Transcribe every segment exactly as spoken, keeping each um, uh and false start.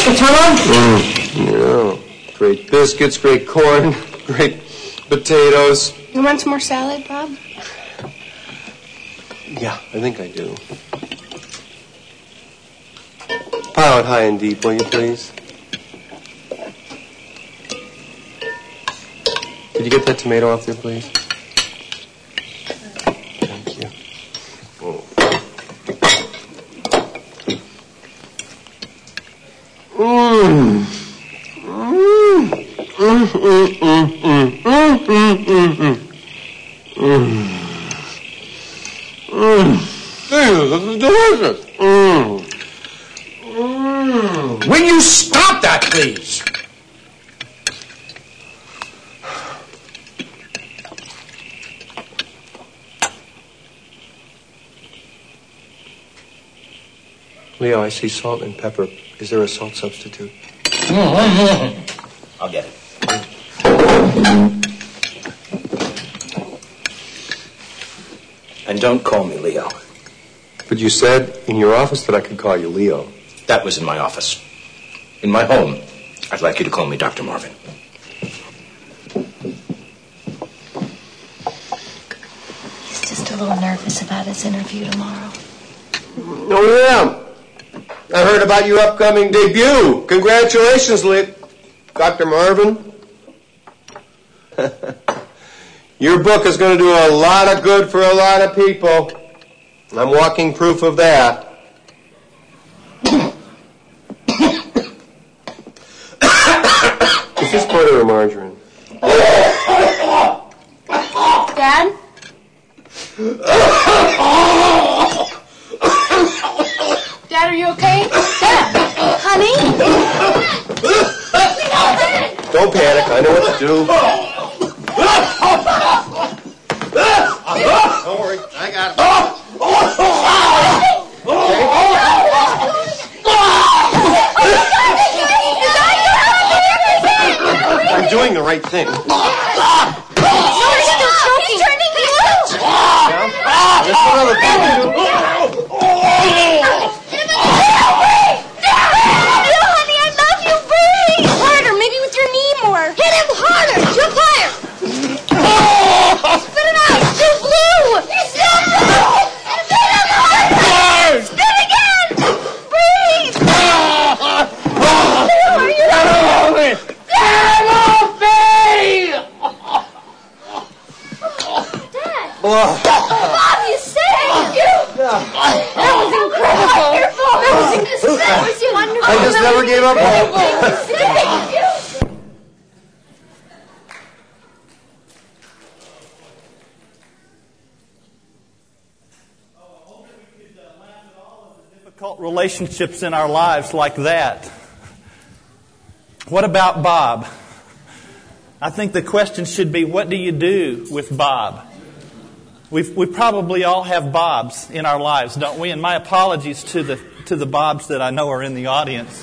tunnel? Mm, yeah. Great biscuits, great corn, great potatoes. You want some more salad, Bob? Yeah, I think I do. Pile it high and deep, will you, please? Did you get that tomato off there, please? Thank you. Oh. Mmm. Mmm. Mmm. Mmm. Mmm. Mmm. Mmm. Mmm. Mmm. This is delicious. Mmm. Mmm. Will you stop that, please? Leo, I see salt and pepper. Is there a salt substitute? I'll get it. And don't call me Leo. But you said in your office that I could call you Leo. That was in my office. In my home, I'd like you to call me Doctor Marvin. He's just a little nervous about his interview tomorrow. Oh, yeah. I heard about your upcoming debut. Congratulations, Lee. Doctor Marvin. Your book is going to do a lot of good for a lot of people. I'm walking proof of that. Is this butter or margarine? Dad? Dad, are you okay? Dad, honey? Don't panic. I know what to do. Don't worry. I got it. Okay? I'm doing the right thing. He's turning blue. Yeah? Just another thing. Hit him harder! Jump higher! Spit it out! Still blue! Still blue! Spit him harder! Spit again! Breathe! Who are you? Get off me! Get off me! Dad! Bob, you saved you! That was incredible! That was incredible! That was wonderful! I just never gave up hope. You saved you! Relationships in our lives like that. What about Bob? I think the question should be, what do you do with Bob? We've, we probably all have Bobs in our lives, don't we? And my apologies to the to the Bobs that I know are in the audience.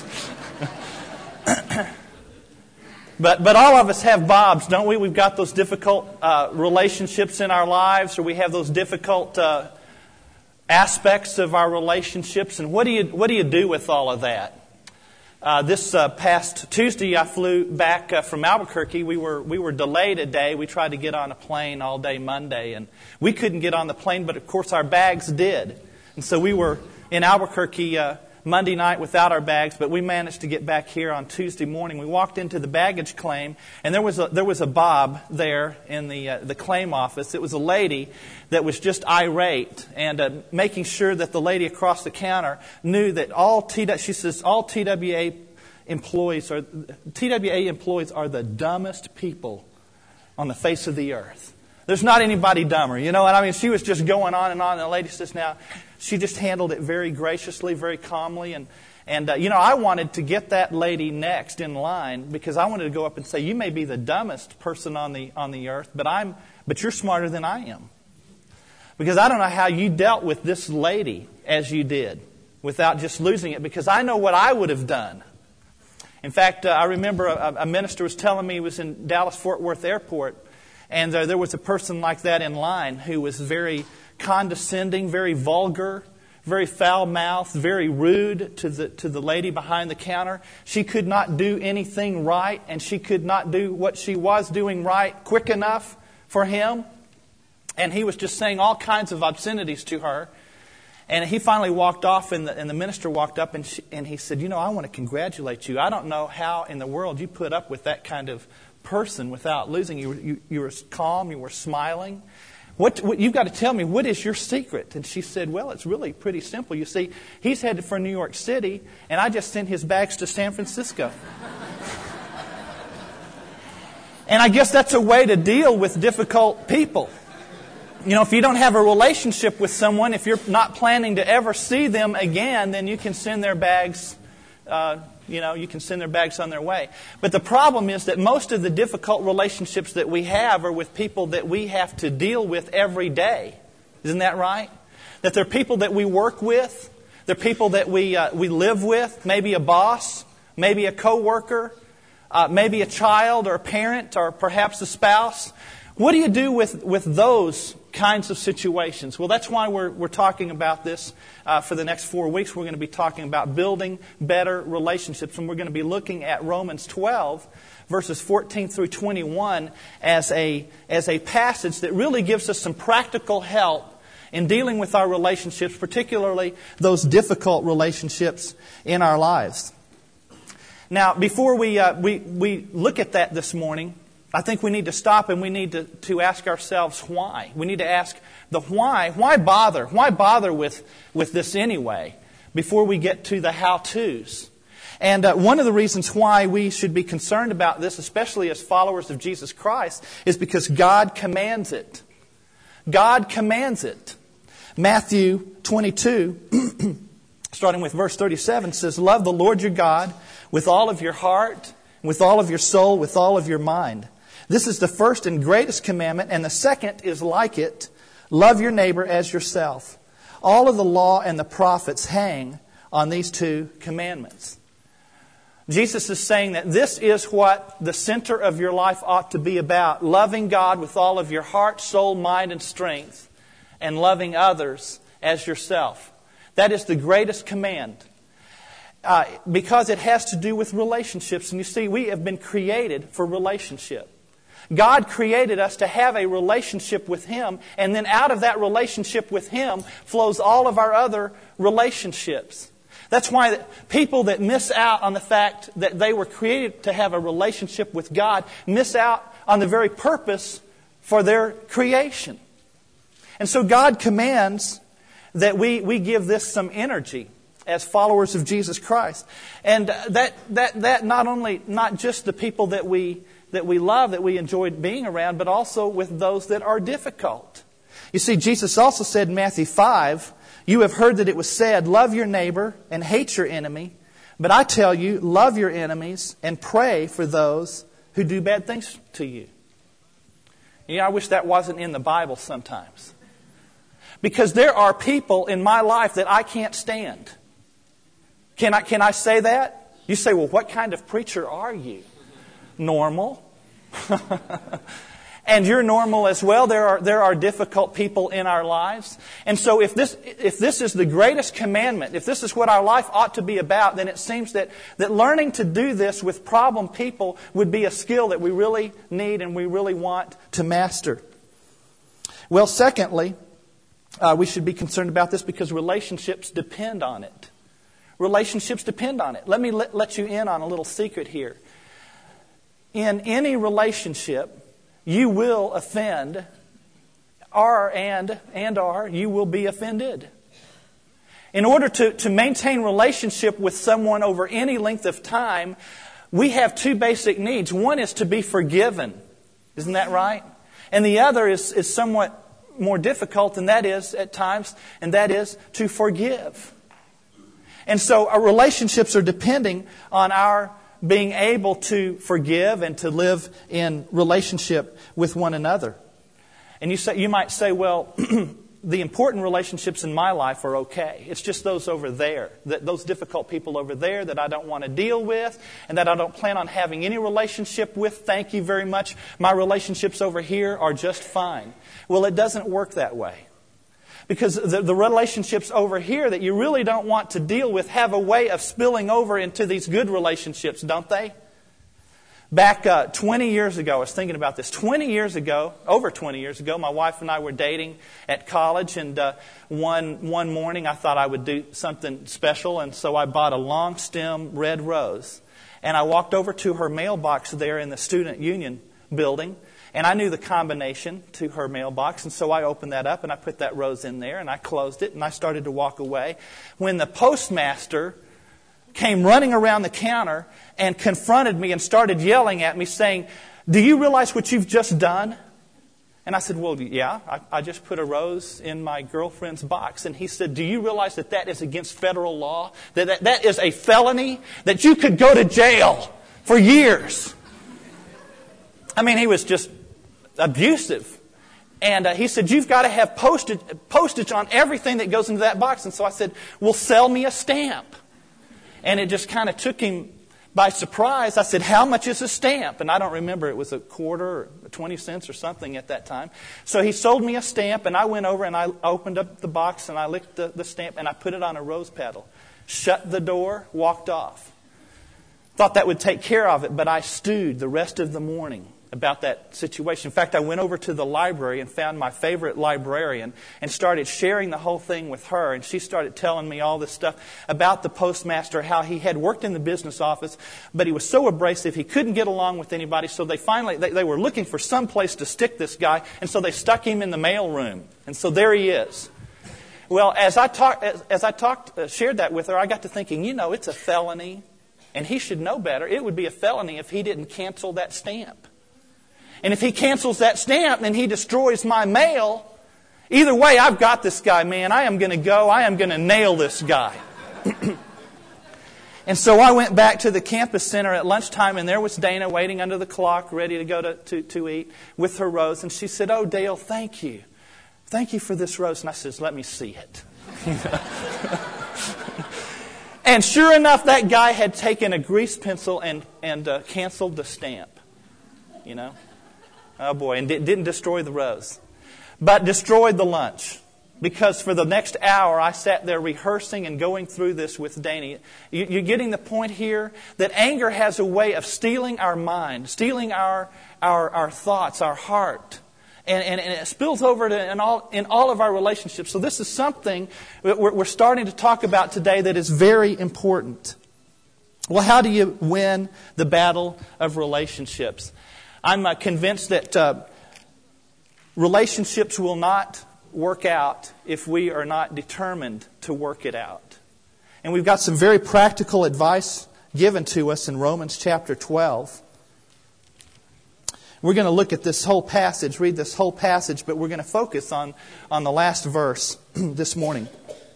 But but all of us have Bobs, don't we? We've got those difficult uh, relationships in our lives, or we have those difficult uh, aspects of our relationships. And what do you what do you do with all of that? Uh, this uh, past Tuesday, I flew back uh, from Albuquerque. We were we were delayed a day. We tried to get on a plane all day Monday, and we couldn't get on the plane. But of course, our bags did, and so we were in Albuquerque uh, Monday night without our bags. But we managed to get back here on Tuesday morning. We walked into the baggage claim, and there was a there was a Bob there in the uh, the claim office. It was a lady that was just irate and uh, making sure that the lady across the counter knew that all T. She says all T W A employees are T W A employees are the dumbest people on the face of the earth. There's not anybody dumber, you know what I mean? She was just going on and on, and the lady says now, she just handled it very graciously, very calmly, and and uh, you know, I wanted to get that lady next in line because I wanted to go up and say, you may be the dumbest person on the on the earth, but I'm but you're smarter than I am. Because I don't know how you dealt with this lady as you did without just losing it, because I know what I would have done. In fact, uh, I remember a, a minister was telling me he was in Dallas-Fort Worth Airport, and uh, there was a person like that in line who was very condescending, very vulgar, very foul-mouthed, very rude to the to the lady behind the counter. She could not do anything right, and she could not do what she was doing right quick enough for him. And he was just saying all kinds of obscenities to her. And he finally walked off, and the, and the minister walked up, and, she, and he said, you know, I want to congratulate you. I don't know how in the world you put up with that kind of person without losing. You, you, you were calm, you were smiling. What, what you've got to tell me, what is your secret? And she said, well, it's really pretty simple. You see, he's headed for New York City, and I just sent his bags to San Francisco. And I guess that's a way to deal with difficult people. You know, if you don't have a relationship with someone, if you're not planning to ever see them again, then you can send their bags, uh, you know, you can send their bags on their way. But the problem is that most of the difficult relationships that we have are with people that we have to deal with every day. Isn't that right? That they're people that we work with, they're people that we uh, we live with, maybe a boss, maybe a coworker, uh, maybe a child or a parent or perhaps a spouse. What do you do with, with those kinds of situations? Well, that's why we're, we're talking about this uh, for the next four weeks. We're going to be talking about building better relationships. And we're going to be looking at Romans twelve, verses fourteen through twenty-one, as a, as a passage that really gives us some practical help in dealing with our relationships, particularly those difficult relationships in our lives. Now, before we, uh, we, we look at that this morning, I think we need to stop and we need to, to ask ourselves why. We need to ask the why. Why bother? Why bother with, with this anyway before we get to the how-tos? And uh, one of the reasons why we should be concerned about this, especially as followers of Jesus Christ, is because God commands it. God commands it. Matthew twenty-two, starting with verse thirty-seven, says, love the Lord your God with all of your heart, with all of your soul, with all of your mind. This is the first and greatest commandment, and the second is like it. Love your neighbor as yourself. All of the law and the prophets hang on these two commandments. Jesus is saying that this is what the center of your life ought to be about. Loving God with all of your heart, soul, mind, and strength, and loving others as yourself. That is the greatest command. Uh, because it has to do with relationships. And you see, we have been created for relationship. God created us to have a relationship with Him, and then out of that relationship with Him flows all of our other relationships. That's why people that miss out on the fact that they were created to have a relationship with God miss out on the very purpose for their creation. And so God commands that we, we give this some energy as followers of Jesus Christ. And that that that not only not just the people that we that we love, that we enjoyed being around, but also with those that are difficult. You see, Jesus also said in Matthew five, you have heard that it was said, love your neighbor and hate your enemy. But I tell you, love your enemies and pray for those who do bad things to you. You know, I wish that wasn't in the Bible sometimes. Because there are people in my life that I can't stand. Can I, can I say that? You say, well, what kind of preacher are you? Normal. And you're normal as well. There are, there are difficult people in our lives. And so if this, if this is the greatest commandment, if this is what our life ought to be about, then it seems that, that learning to do this with problem people would be a skill that we really need and we really want to master. Well, secondly, uh, we should be concerned about this because relationships depend on it. Relationships depend on it. Let me let, let you in on a little secret here. In any relationship, you will offend, are and and are, you will be offended. In order to, to maintain relationship with someone over any length of time, we have two basic needs. One is to be forgiven. Isn't that right? And the other is, is somewhat more difficult, and that is at times, and that is to forgive. And so our relationships are depending on our being able to forgive and to live in relationship with one another. And you say, you might say, well, the important relationships in my life are okay. It's just those over there, that those difficult people over there that I don't want to deal with and that I don't plan on having any relationship with. Thank you very much. My relationships over here are just fine. Well, it doesn't work that way. Because the, the relationships over here that you really don't want to deal with have a way of spilling over into these good relationships, don't they? Back uh, twenty years ago, I was thinking about this. twenty years ago, over twenty years ago, my wife and I were dating at college, and uh, one one morning I thought I would do something special, and so I bought a long stem red rose. And I walked over to her mailbox there in the Student Union building, and I knew the combination to her mailbox, and so I opened that up and I put that rose in there, and I closed it, and I started to walk away. When the postmaster came running around the counter and confronted me and started yelling at me saying, "Do you realize what you've just done?" And I said, "Well, yeah, I, I just put a rose in my girlfriend's box." And he said, "Do you realize that that is against federal law? That that, that is a felony? That you could go to jail for years?" I mean, he was just abusive. And uh, he said, "You've got to have postage, postage on everything that goes into that box." And so I said, "Well, sell me a stamp." And it just kind of took him by surprise. I said, "How much is a stamp?" And I don't remember. It was a quarter or twenty cents or something at that time. So he sold me a stamp, and I went over and I opened up the box and I licked the, the stamp and I put it on a rose petal. Shut the door, walked off. Thought that would take care of it, but I stewed the rest of the morning about that situation. In fact, I went over to the library and found my favorite librarian and started sharing the whole thing with her. And she started telling me all this stuff about the postmaster, how he had worked in the business office, but he was so abrasive he couldn't get along with anybody. So they finally, they, they were looking for some place to stick this guy, and so they stuck him in the mail room. And so there he is. Well, as I talked, as, as I talked, uh, shared that with her, I got to thinking, you know, it's a felony, and he should know better. It would be a felony if he didn't cancel that stamp. And if he cancels that stamp and he destroys my mail, either way, I've got this guy, man. I am going to go. I am going to nail this guy. And so I went back to the campus center at lunchtime, and there was Dana waiting under the clock, ready to go to, to, to eat with her rose. And she said, "Oh, Dale, thank you. Thank you for this rose." And I said, "Let me see it." And sure enough, that guy had taken a grease pencil and, and uh, canceled the stamp. You know? Oh boy, and didn't destroy the rose. But destroyed the lunch. Because for the next hour, I sat there rehearsing and going through this with Dana. You're getting the point here that anger has a way of stealing our mind, stealing our our, our thoughts, our heart. And, and, and it spills over to in all, in all of our relationships. So this is something that we're, we're starting to talk about today that is very important. Well, how do you win the battle of relationships? I'm uh, convinced that uh, relationships will not work out if we are not determined to work it out. And we've got some very practical advice given to us in Romans chapter twelve. We're going to look at this whole passage, read this whole passage, but we're going to focus on, on the last verse this morning.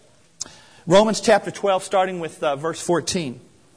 Romans chapter twelve, starting with uh, verse fourteen.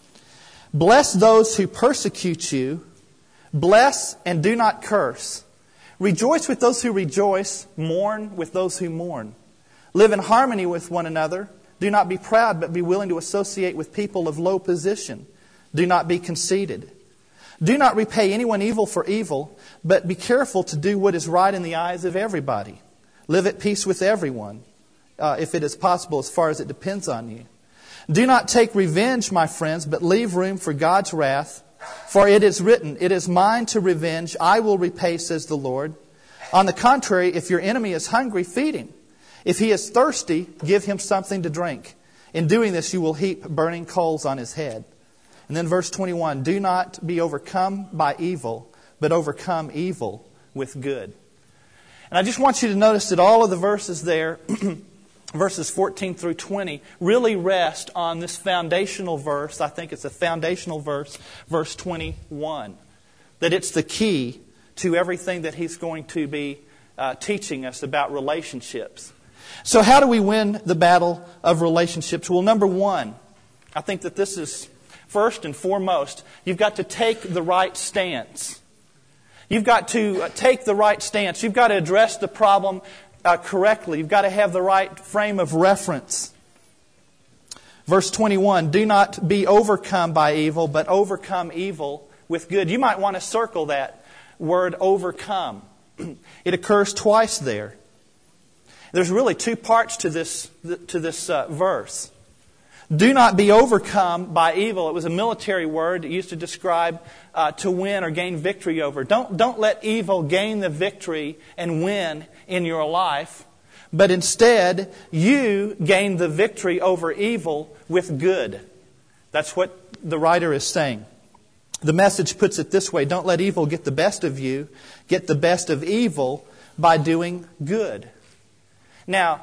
"Bless those who persecute you. Bless and do not curse. Rejoice with those who rejoice. Mourn with those who mourn. Live in harmony with one another. Do not be proud, but be willing to associate with people of low position. Do not be conceited. Do not repay anyone evil for evil, but be careful to do what is right in the eyes of everybody. Live at peace with everyone, uh, if it is possible, as far as it depends on you. Do not take revenge, my friends, but leave room for God's wrath. For it is written, 'It is mine to revenge, I will repay, says the Lord.' On the contrary, if your enemy is hungry, feed him. If he is thirsty, give him something to drink. In doing this, you will heap burning coals on his head." And then verse twenty-one, "Do not be overcome by evil, but overcome evil with good." And I just want you to notice that all of the verses there, verses fourteen through twenty, really rest on this foundational verse. I think it's a foundational verse, verse twenty-one. That it's the key to everything that he's going to be uh, teaching us about relationships. So how do we win the battle of relationships? Well, number one, I think that this is first and foremost, you've got to take the right stance. You've got to take the right stance. You've got to address the problem uh, correctly. You've got to have the right frame of reference. Verse twenty-one, "Do not be overcome by evil, but overcome evil with good." You might want to circle that word, overcome. It occurs twice there. There's really two parts to this to this uh, verse. Do not be overcome by evil. It was a military word used to describe uh, to win or gain victory over. Don't, don't let evil gain the victory and win in your life, but instead you gain the victory over evil with good. That's what the writer is saying. The Message puts it this way: don't let evil get the best of you. Get the best of evil by doing good. Now,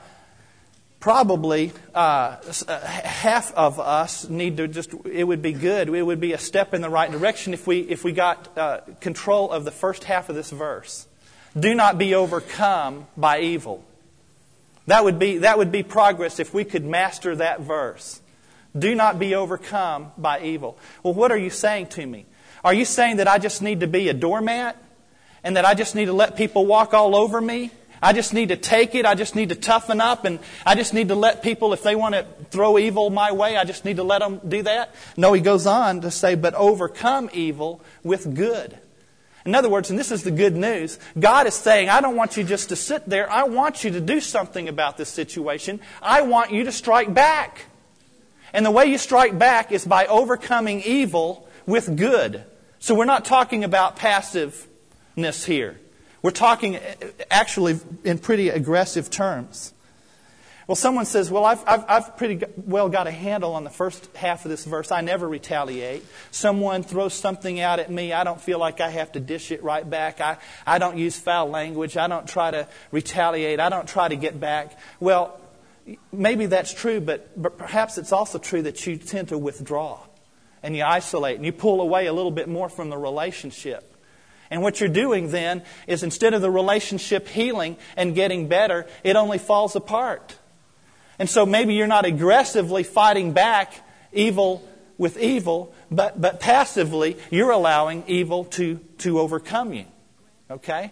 probably uh, half of us need to just, it would be good, it would be a step in the right direction if we if we got uh, control of the first half of this verse. Do not be overcome by evil. That would be that would be progress if we could master that verse. Do not be overcome by evil. Well, what are you saying to me? Are you saying that I just need to be a doormat? And that I just need to let people walk all over me? I just need to take it. I just need to toughen up. And I just need to let people, if they want to throw evil my way, I just need to let them do that? No, he goes on to say, but overcome evil with good. In other words, and this is the good news, God is saying, I don't want you just to sit there. I want you to do something about this situation. I want you to strike back. And the way you strike back is by overcoming evil with good. So we're not talking about passiveness here. We're talking actually in pretty aggressive terms. Well, someone says, well, I've, I've, I've pretty well got a handle on the first half of this verse. I never retaliate. Someone throws something out at me. I don't feel like I have to dish it right back. I, I don't use foul language. I don't try to retaliate. I don't try to get back. Well, maybe that's true, but, but perhaps it's also true that you tend to withdraw and you isolate and you pull away a little bit more from the relationship. And what you're doing then is instead of the relationship healing and getting better, it only falls apart. And so maybe you're not aggressively fighting back evil with evil, but, but passively you're allowing evil to, to overcome you. Okay?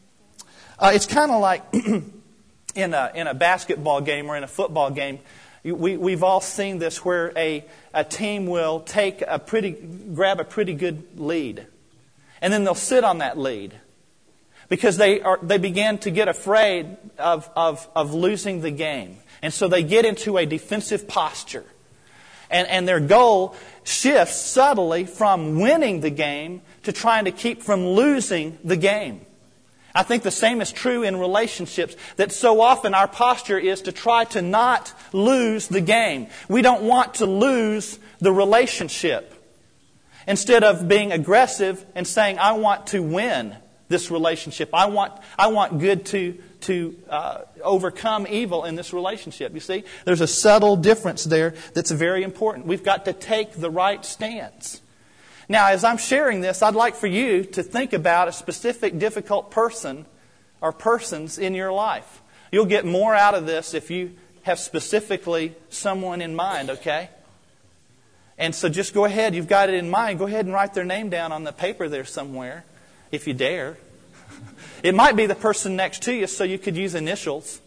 Uh, it's kind of like in a, in a basketball game or in a football game. We, we've all seen this where a, a team will take a pretty, grab a pretty good lead. And then they'll sit on that lead because they are they begin to get afraid of, of, of losing the game. And so they get into a defensive posture. And, and their goal shifts subtly from winning the game to trying to keep from losing the game. I think the same is true in relationships, that so often our posture is to try to not lose the game. We don't want to lose the relationship. Instead of being aggressive and saying, I want to win this relationship. I want I want good to, to uh, overcome evil in this relationship. You see, there's a subtle difference there that's very important. We've got to take the right stance. Now, as I'm sharing this, I'd like for you to think about a specific difficult person or persons in your life. You'll get more out of this if you have specifically someone in mind, okay? And so just go ahead, you've got it in mind, go ahead and write their name down on the paper there somewhere, if you dare. It might be the person next to you, so you could use initials.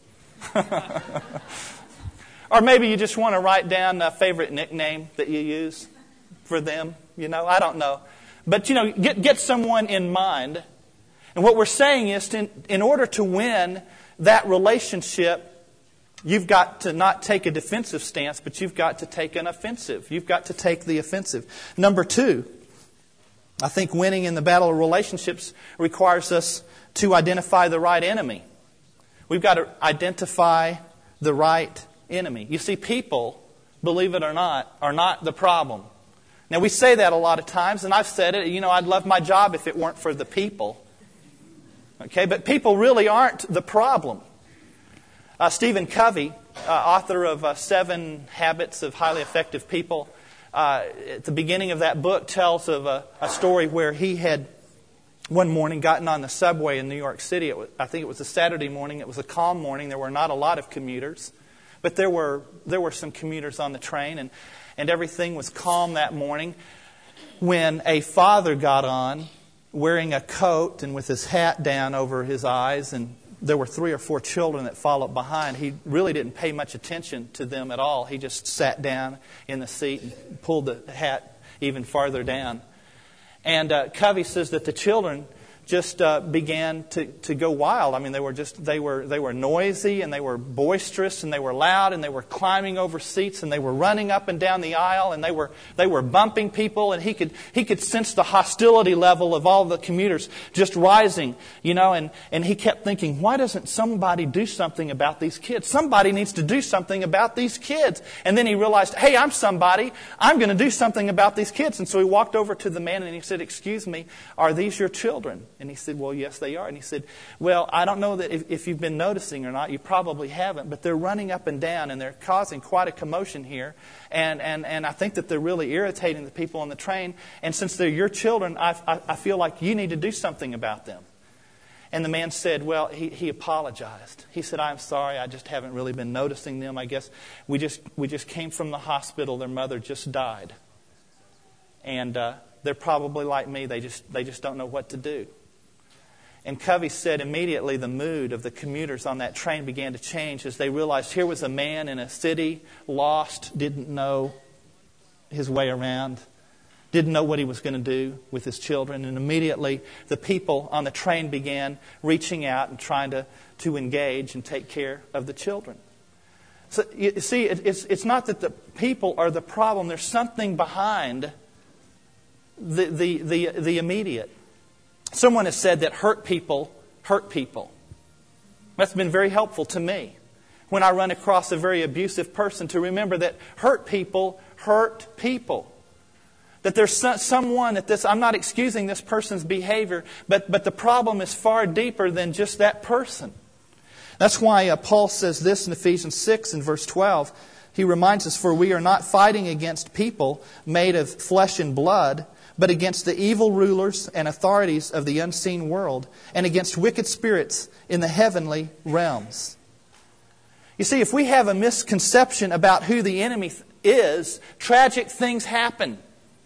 Or maybe you just want to write down a favorite nickname that you use for them. You know, I don't know. But, you know, get, get someone in mind. And what we're saying is, to, in order to win that relationship, you've got to not take a defensive stance, but you've got to take an offensive. You've got to take the offensive. Number two, I think winning in the battle of relationships requires us to identify the right enemy. We've got to identify the right enemy. You see, people, believe it or not, are not the problem. Now, we say that a lot of times, and I've said it, you know, I'd love my job if it weren't for the people. Okay, but people really aren't the problem. Uh, Stephen Covey, uh, author of uh, Seven Habits of Highly Effective People, uh, at the beginning of that book tells of a, a story where he had one morning gotten on the subway in New York City. It was, I think it was a Saturday morning. It was a calm morning. There were not a lot of commuters, but there were there were some commuters on the train, and, and everything was calm that morning when a father got on wearing a coat and with his hat down over his eyes, and there were three or four children that followed behind. He really didn't pay much attention to them at all. He just sat down in the seat and pulled the hat even farther down. And uh, Covey says that the children just uh, began to, to go wild. I mean, they were just they were they were noisy and they were boisterous and they were loud and they were climbing over seats and they were running up and down the aisle and they were they were bumping people, and he could he could sense the hostility level of all the commuters just rising, you know, and, and he kept thinking, why doesn't somebody do something about these kids? Somebody needs to do something about these kids. And then he realized, hey, I'm somebody. I'm going to do something about these kids. And so he walked over to the man and he said, excuse me, are these your children? And he said, well, yes, they are. And he said, well, I don't know that if, if you've been noticing or not. You probably haven't. But they're running up and down, and they're causing quite a commotion here. And and, and I think that they're really irritating the people on the train. And since they're your children, I, I, I feel like you need to do something about them. And the man said, well, he, he apologized. He said, I'm sorry, I just haven't really been noticing them. I guess we just we just came from the hospital. Their mother just died. And uh, they're probably like me. They just they just don't know what to do. And Covey said immediately the mood of the commuters on that train began to change as they realized here was a man in a city, lost, didn't know his way around, didn't know what he was going to do with his children. And immediately the people on the train began reaching out and trying to, to engage and take care of the children. So you see, it, it's, it's not that the people are the problem. There's something behind the, the, the, the immediate. Someone has said that hurt people hurt people. That's been very helpful to me when I run across a very abusive person, to remember that hurt people hurt people. That there's someone that this, I'm not excusing this person's behavior, but, but the problem is far deeper than just that person. That's why uh, Paul says this in Ephesians six and verse twelve. He reminds us, for we are not fighting against people made of flesh and blood, but against the evil rulers and authorities of the unseen world, and against wicked spirits in the heavenly realms. You see, if we have a misconception about who the enemy is, tragic things happen.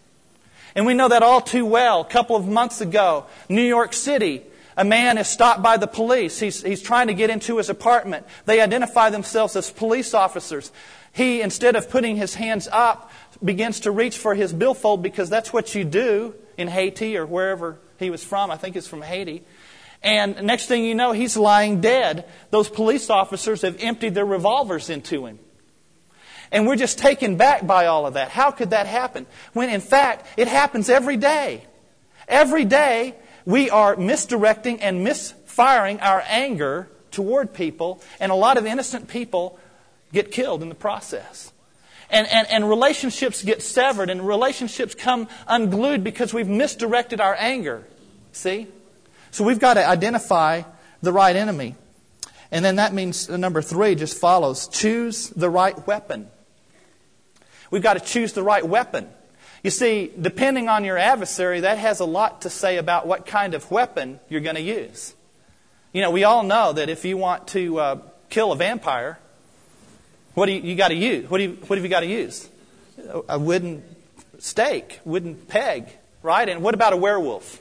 And we know that all too well. A couple of months ago, New York City, a man is stopped by the police. He's, he's trying to get into his apartment. They identify themselves as police officers. He, instead of putting his hands up, begins to reach for his billfold, because that's what you do in Haiti or wherever he was from. I think it's from Haiti. And next thing you know, he's lying dead. Those police officers have emptied their revolvers into him. And we're just taken back by all of that. How could that happen? When in fact, it happens every day. Every day, we are misdirecting and misfiring our anger toward people, and a lot of innocent people get killed in the process. And, and, and relationships get severed, and relationships come unglued because we've misdirected our anger. See? So we've got to identify the right enemy. And then that means number three just follows. Choose the right weapon. We've got to choose the right weapon. You see, depending on your adversary, that has a lot to say about what kind of weapon you're going to use. You know, we all know that if you want to uh, kill a vampire, what do you, you got to use? What do you, what have you got to use? A wooden stake, wooden peg, right? And what about a werewolf?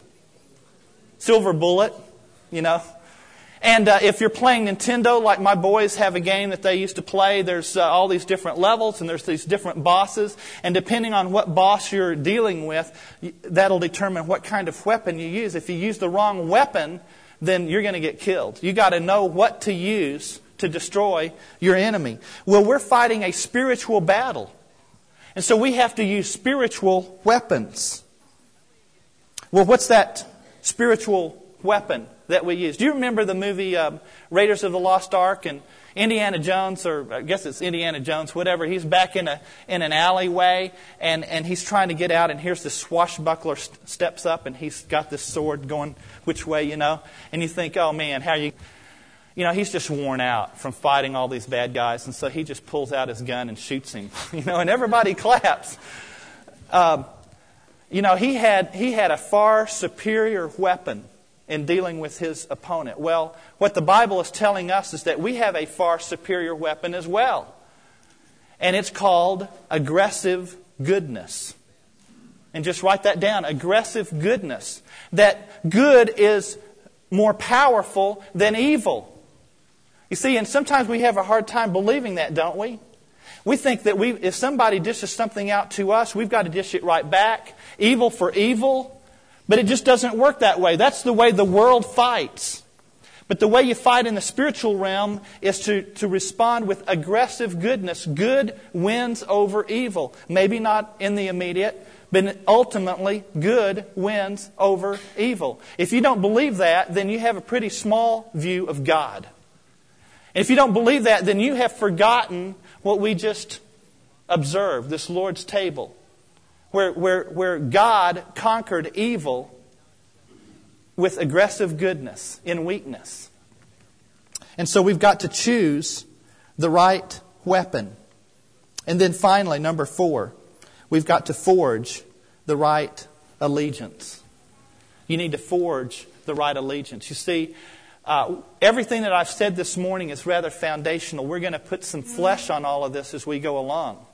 Silver bullet, you know. And uh, if you're playing Nintendo, like my boys have a game that they used to play, there's uh, all these different levels and there's these different bosses. And depending on what boss you're dealing with, that'll determine what kind of weapon you use. If you use the wrong weapon, then you're going to get killed. You got to know what to use to destroy your enemy. Well, we're fighting a spiritual battle. And so we have to use spiritual weapons. Well, what's that spiritual weapon that we use? Do you remember the movie um, Raiders of the Lost Ark, and Indiana Jones, or I guess it's Indiana Jones, whatever, he's back in a in an alleyway, and, and he's trying to get out, and here's this swashbuckler st- steps up, and he's got this sword going which way, you know, and you think, oh man, how are you... You know, he's just worn out from fighting all these bad guys, and so he just pulls out his gun and shoots him. You know, and everybody claps. Um, you know, he had he had a far superior weapon in dealing with his opponent. Well, what the Bible is telling us is that we have a far superior weapon as well, and it's called aggressive goodness. And just write that down: aggressive goodness. That good is more powerful than evil. You see, and sometimes we have a hard time believing that, don't we? We think that we, if somebody dishes something out to us, we've got to dish it right back. Evil for evil. But it just doesn't work that way. That's the way the world fights. But the way you fight in the spiritual realm is to, to respond with aggressive goodness. Good wins over evil. Maybe not in the immediate, but ultimately good wins over evil. If you don't believe that, then you have a pretty small view of God. And if you don't believe that, then you have forgotten what we just observed, this Lord's table, where, where, where God conquered evil with aggressive goodness in weakness. And so we've got to choose the right weapon. And then finally, number four, we've got to forge the right allegiance. You need to forge the right allegiance. You see, uh, everything that I've said this morning is rather foundational. We're going to put some flesh on all of this as we go along.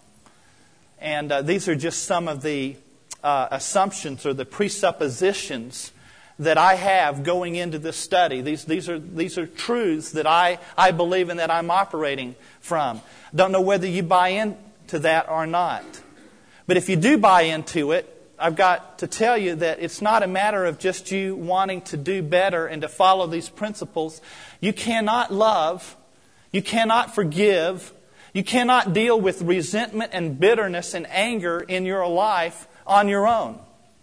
And uh, these are just some of the uh, assumptions or the presuppositions that I have going into this study. These, these are, these are truths that I, I believe in, that I'm operating from. Don't know whether you buy into that or not. But if you do buy into it, I've got to tell you that it's not a matter of just you wanting to do better and to follow these principles. You cannot love, you cannot forgive, you cannot deal with resentment and bitterness and anger in your life on your own.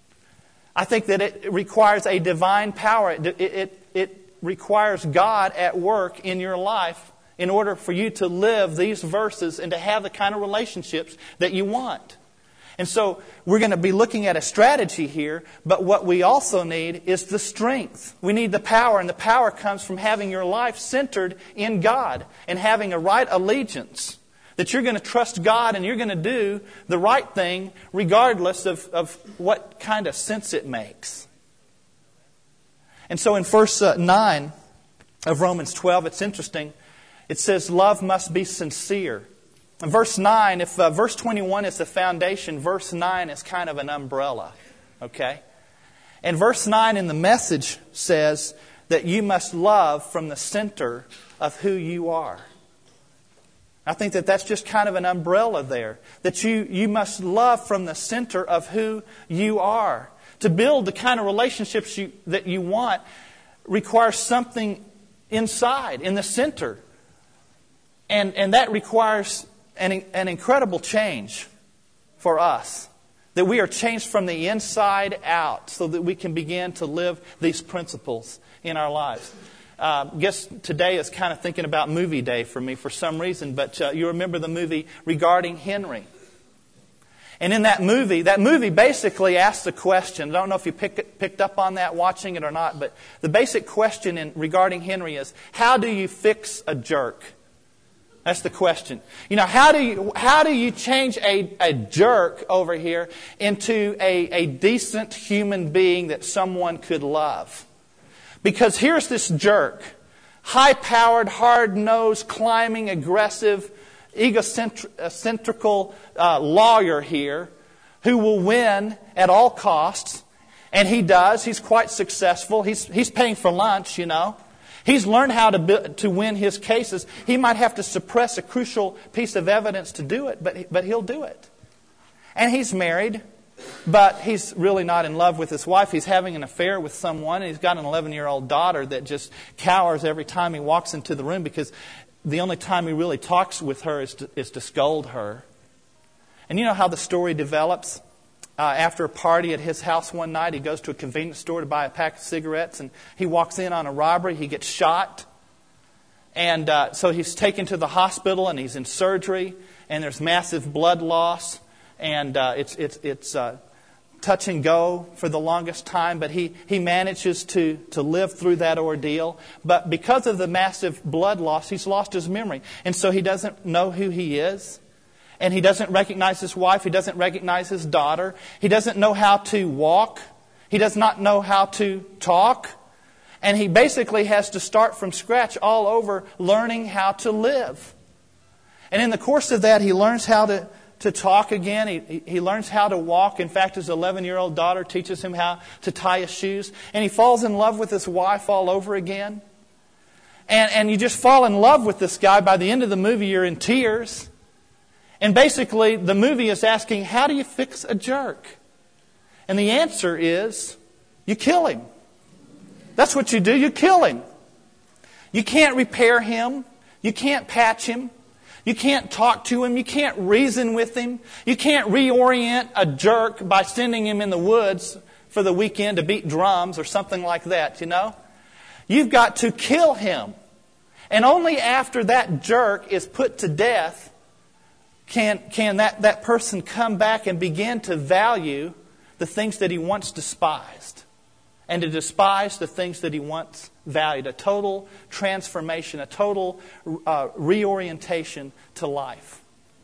I think that it requires a divine power. It, it, it requires God at work in your life in order for you to live these verses and to have the kind of relationships that you want. And so we're going to be looking at a strategy here, but what we also need is the strength. We need the power, and the power comes from having your life centered in God and having a right allegiance. That you're going to trust God and you're going to do the right thing regardless of, of what kind of sense it makes. And so in verse nine of Romans twelve, it's interesting. It says love must be sincere. In verse nine, if uh, verse twenty-one is the foundation, verse nine is kind of an umbrella. Okay? And verse nine in the Message says that you must love from the center of who you are. I think that that's just kind of an umbrella there. That you, you must love from the center of who you are. To build the kind of relationships you, that you want requires something inside, in the center. And, and that requires an, an incredible change for us. That we are changed from the inside out so that we can begin to live these principles in our lives. Uh, I guess today is kind of thinking about movie day for me for some reason, but uh, you remember the movie Regarding Henry. And in that movie, that movie basically asks the question, I don't know if you pick, picked up on that watching it or not, but the basic question in Regarding Henry is, how do you fix a jerk? That's the question. You know, how do you, how do you change a, a jerk over here into a, a decent human being that someone could love? Because here's this jerk, high-powered, hard-nosed, climbing, aggressive, egocentrical uh, lawyer here who will win at all costs. And he does. He's quite successful. He's, he's paying for lunch, you know. He's learned how to, be, to win his cases. He might have to suppress a crucial piece of evidence to do it, but, but he'll do it. And he's married. But he's really not in love with his wife. He's having an affair with someone. And he's got an eleven-year-old daughter that just cowers every time he walks into the room because the only time he really talks with her is to, is to scold her. And you know how the story develops? Uh, after a party at his house one night, he goes to a convenience store to buy a pack of cigarettes. And he walks in on a robbery. He gets shot. And uh, so he's taken to the hospital and he's in surgery. And there's massive blood loss. And uh, it's it's it's uh, touch and go for the longest time, but he, he manages to, to live through that ordeal. But because of the massive blood loss, he's lost his memory. And so he doesn't know who he is. And he doesn't recognize his wife. He doesn't recognize his daughter. He doesn't know how to walk. He does not know how to talk. And he basically has to start from scratch all over learning how to live. And in the course of that, he learns how to to talk again. He, he learns how to walk. In fact, his eleven-year-old daughter teaches him how to tie his shoes. And he falls in love with his wife all over again. And, and you just fall in love with this guy. By the end of the movie, you're in tears. And basically, the movie is asking, how do you fix a jerk? And the answer is, You kill him. That's what you do. You kill him. You can't repair him. You can't patch him. You can't talk to him. You can't reason with him. You can't reorient a jerk by sending him in the woods for the weekend to beat drums or something like that, you know? You've got to kill him. And only after that jerk is put to death can, can that, that person come back and begin to value the things that he once despised. And to despise the things that he once valued. A total transformation, a total uh, reorientation to life.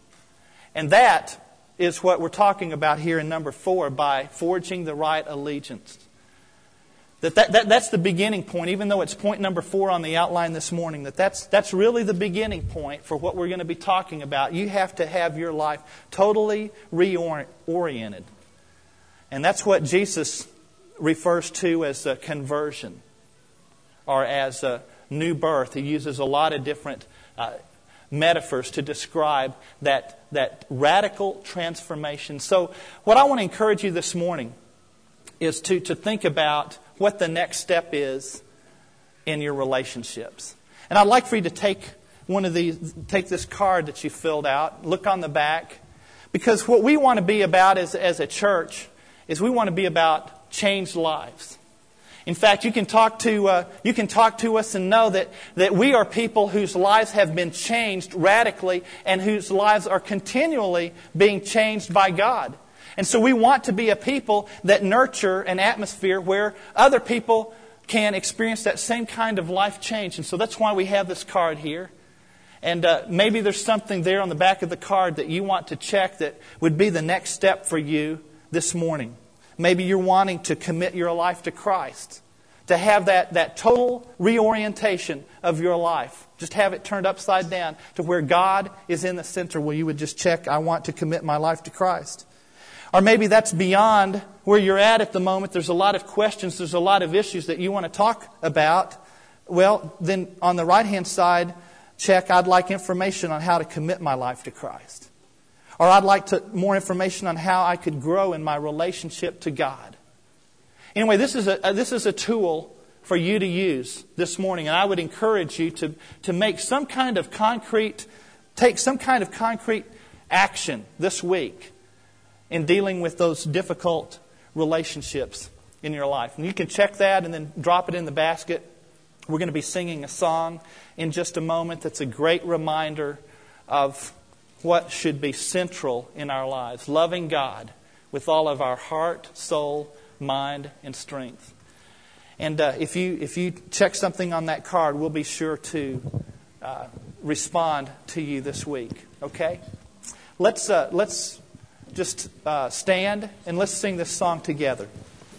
And that is what we're talking about here in number four by forging the right allegiance. That, that, that that's the beginning point, even though it's point number four on the outline this morning, that that's, that's really the beginning point for what we're going to be talking about. You have to have your life totally reoriented. And that's what Jesus refers to as a conversion or as a new birth. He uses a lot of different uh, metaphors to describe that, that radical transformation. So what I want to encourage you this morning is to, to think about what the next step is in your relationships. And I'd like for you to take one of these, take this card that you filled out, look on the back, because what we want to be about as, as a church is we want to be about changed lives. In fact, you can talk to uh, you can talk to us and know that, that we are people whose lives have been changed radically and whose lives are continually being changed by God. And so we want to be a people that nurture an atmosphere where other people can experience that same kind of life change. And so that's why we have this card here. And uh, maybe there's something there on the back of the card that you want to check that would be the next step for you this morning. Maybe you're wanting to commit your life to Christ, to have that, that total reorientation of your life. Just have it turned upside down to where God is in the center, where you would just check, I want to commit my life to Christ. Or maybe that's beyond where you're at at the moment. There's a lot of questions, there's a lot of issues that you want to talk about. Well, then on the right-hand side, check, I'd like information on how to commit my life to Christ. Or I'd like to, more information on how I could grow in my relationship to God. Anyway, this is a, this is a tool for you to use this morning. And I would encourage you to, to make some kind of concrete, take some kind of concrete action this week in dealing with those difficult relationships in your life. And you can check that and then drop it in the basket. We're going to be singing a song in just a moment that's a great reminder of what should be central in our lives. Loving God with all of our heart, soul, mind, and strength. And uh, if you if you check something on that card, we'll be sure to uh, respond to you this week. Okay? Let's uh, let's just uh, stand and let's sing this song together.